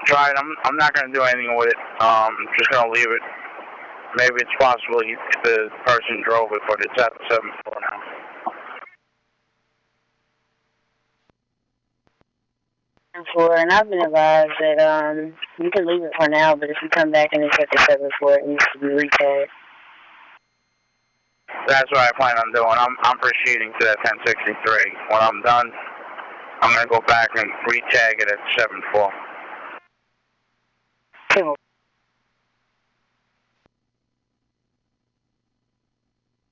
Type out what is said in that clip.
tried. I'm not going to do anything with it. Just going to leave it. Maybe it's possible the person drove it, but it's at 7-4 now. And I've been advised that you can leave it for now, but if you come back and it's at the 7-4, it needs to be retagged. That's what I plan on doing. I'm proceeding to that 1063. When I'm done, I'm going to go back and retag it at 7-4. Cool.